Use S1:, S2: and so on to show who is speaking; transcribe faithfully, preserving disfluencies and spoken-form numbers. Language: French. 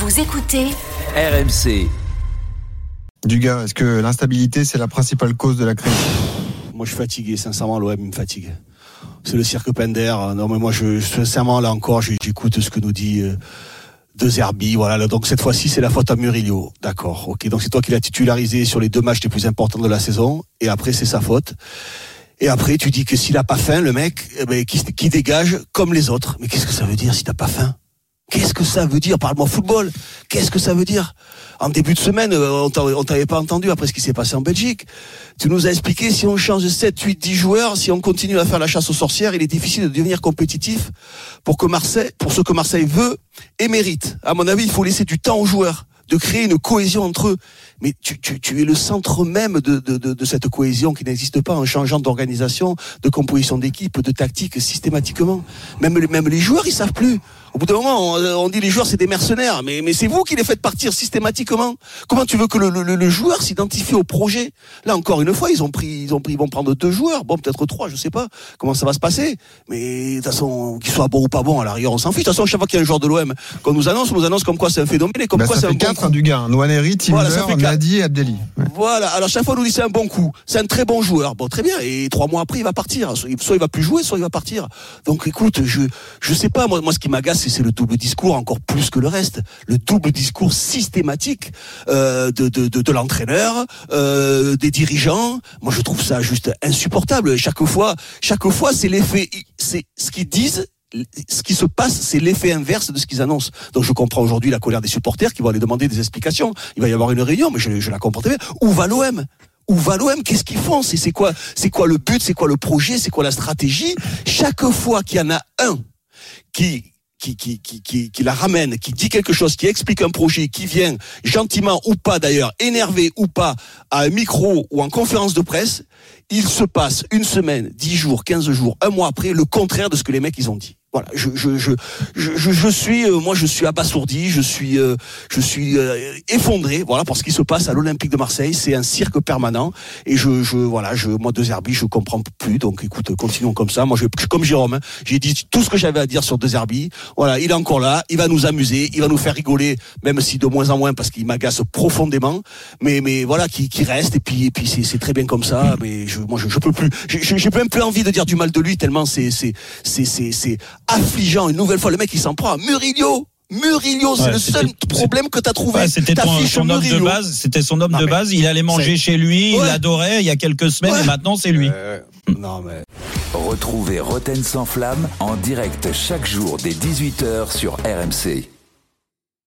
S1: Vous écoutez
S2: R M C.
S3: Dugas, est-ce que l'instabilité, c'est la principale cause de la crise ?
S4: Moi, je suis fatigué. Sincèrement, l'O M me fatigue. C'est le cirque Pender. Non, mais moi, je, sincèrement, là encore, j'écoute ce que nous dit euh, De Zerbi. Voilà. Donc, cette fois-ci, c'est la faute à Murillo. D'accord. Ok. Donc, c'est toi qui l'as titularisé sur les deux matchs les plus importants de la saison. Et après, c'est sa faute. Et après, tu dis que s'il a pas faim, le mec, eh ben, qui, qui dégage comme les autres. Mais qu'est-ce que ça veut dire si t'as pas faim ? Qu'est-ce que ça veut dire ? Parle-moi football. Qu'est-ce que ça veut dire ? En début de semaine, on t'avait pas entendu après ce qui s'est passé en Belgique. Tu nous as expliqué si on change sept, huit, dix joueurs, si on continue à faire la chasse aux sorcières, il est difficile de devenir compétitif pour que Marseille, pour ce que Marseille veut et mérite. À mon avis, il faut laisser du temps aux joueurs, de créer une cohésion entre eux. Mais tu, tu, tu es le centre même de, de, de, de cette cohésion qui n'existe pas en changeant d'organisation, de composition d'équipe, de tactique systématiquement. Même, même les joueurs, ils savent plus. Au bout d'un moment, on, on dit les joueurs c'est des mercenaires, mais, mais c'est vous qui les faites partir systématiquement. Comment tu veux que le, le, le joueur s'identifie au projet ? Là encore une fois, ils ont pris, ils ont pris, ils vont prendre deux joueurs, bon peut-être trois, je sais pas comment ça va se passer. Mais de toute façon, qu'ils soient bons ou pas bons, à l'arrière on s'en fiche. De toute façon, chaque fois qu'il y a un joueur de l'O M qu'on nous annonce, on nous annonce comme quoi c'est un phénomène et comme
S3: bah,
S4: quoi c'est un bon
S3: quatre,
S4: coup.
S3: Hein, du gars, Nwaneri, Timber, voilà, Nadi et Abdelli. Ouais.
S4: Voilà. Alors chaque fois on nous dit c'est un bon coup, c'est un très bon joueur. Bon très bien. Et trois mois après il va partir. Soit il va plus jouer, soit il va partir. Donc écoute, je je sais pas moi, moi ce qui m'agace c'est, c'est le double discours. Encore plus que le reste, le double discours systématique euh, de, de, de, de l'entraîneur, euh, des dirigeants. Moi, je trouve ça juste insupportable. Chaque fois, chaque fois, c'est l'effet, c'est ce qu'ils disent. Ce qui se passe, c'est l'effet inverse de ce qu'ils annoncent. Donc, je comprends aujourd'hui la colère des supporters qui vont aller demander des explications. Il va y avoir une réunion, mais je, je la comprends très bien. Où va l'O M ? Où va l'O M ? Qu'est-ce qu'ils font ? C'est, c'est quoi, c'est quoi le but ? C'est quoi le projet ? C'est quoi la stratégie ? Chaque fois qu'il y en a un qui Qui, qui, qui, qui, qui la ramène, qui dit quelque chose, qui explique un projet, qui vient gentiment ou pas d'ailleurs, énervé ou pas, à un micro ou en conférence de presse, il se passe une semaine, dix jours, quinze jours, un mois après, le contraire de ce que les mecs ils ont dit. Voilà, je je je je je suis euh, moi je suis abasourdi, je suis euh, je suis euh, effondré, voilà, par ce qui se passe à l'Olympique de Marseille, c'est un cirque permanent et je je voilà, je moi De Zerbi, je comprends plus. Donc écoute, continuons comme ça. Moi je suis comme Jérôme, hein, j'ai dit tout ce que j'avais à dire sur De Zerbi. Voilà, il est encore là, il va nous amuser, il va nous faire rigoler, même si de moins en moins parce qu'il m'agace profondément, mais mais voilà, qui qui reste et puis et puis c'est c'est très bien comme ça, mais je moi je je peux plus. J'ai j'ai même plus envie de dire du mal de lui tellement c'est c'est c'est c'est c'est affligeant. Une nouvelle fois, le mec il s'en prend à Murillo. Murillo, c'est ouais, le seul problème que t'as trouvé.
S5: Ouais, c'était ton, son homme de base. C'était son homme non, de base. Il allait manger chez lui. Ouais. Il adorait il y a quelques semaines ouais. Et maintenant c'est lui.
S4: Euh, non mais.
S2: Retrouvez Roten sans flamme en direct chaque jour dès dix-huit heures sur R M C.